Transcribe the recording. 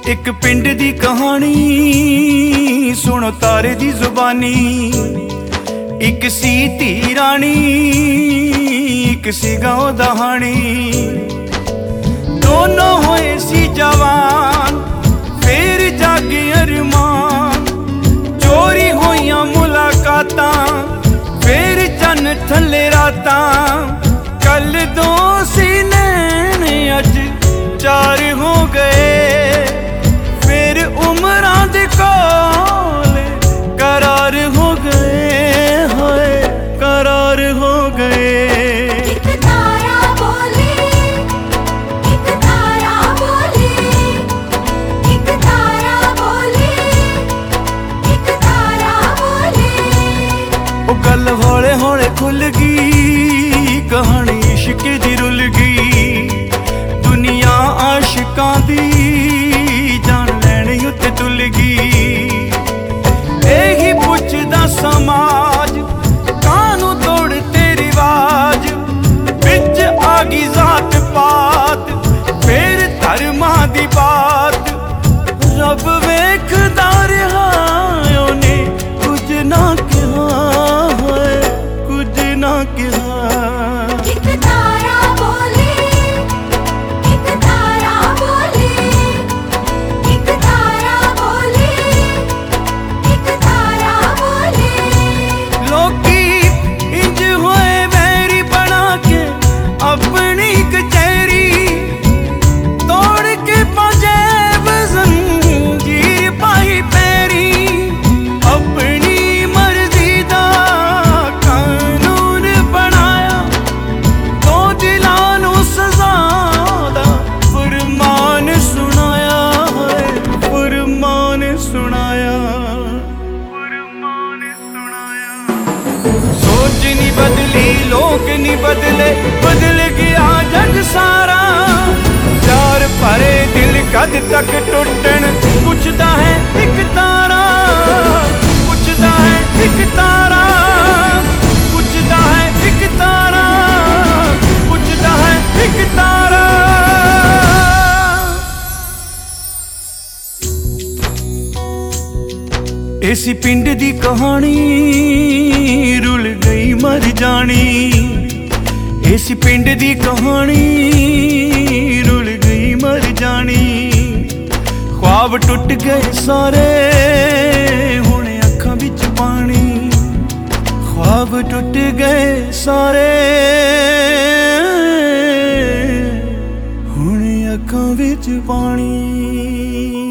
एक पिंड दी कहानी सुनो तारे दी जुबानी। एक सी धी रानी एक सी गाँव दहानी। दोनों होए सी जवान फिर जागे अरमान। चोरी होइयां मुलाकातां फिर चन थले रातां। कल दो सी नैन अज चार हो गए। फिर उमरां दे कोल करार हो गए। हाय करार हो गए। एक तारा बोले, एक तारा बोले, एक तारा बोले, एक तारा बोले। ओ गल हौले हौले खुल गई कहानी इश्क दी रुल गई। दुनिया आशिकां दी जान लैने उत्ते तुल गई। यही पुछदा समाज कानू तोड़ते रिवाज। बिच आ गई जात पात फिर धर्मां दी बात। रब वेखदा रहा ओने कुछ ना कहा है कुछ ना कहा। एक तारा बोले, एक तारा बोले, एक तारा बोले, एक तारा बोले। लोकी इंज होए वैरी बना के अपनी कचहरी। तोड़ के पंजेब जंजीर पाई पैरी। अपनी मर्जी दा कानून बनाया। दो दिलां नूं सज़ा दा फरमान सुनाया है। फरमान सुनाया, फरमान सुनाया। सोच नहीं बदली लोग नहीं बदले बदल गया जग सारा। प्यार भरे दिल कद तक टूटन पुछदा है एक तारा। पुछदा है एक तारा। पुछदा है एक तारा। पुछदा है एक तारा। इसी पिंड दी कहानी रुल गई मर जानी। इसी पिंड दी कहानी रुल गई मर जानी। ख्वाब टुट गए सारे हुण अखां विच पानी। ख्वाब टुट गए सारे हुण अखां विच पानी।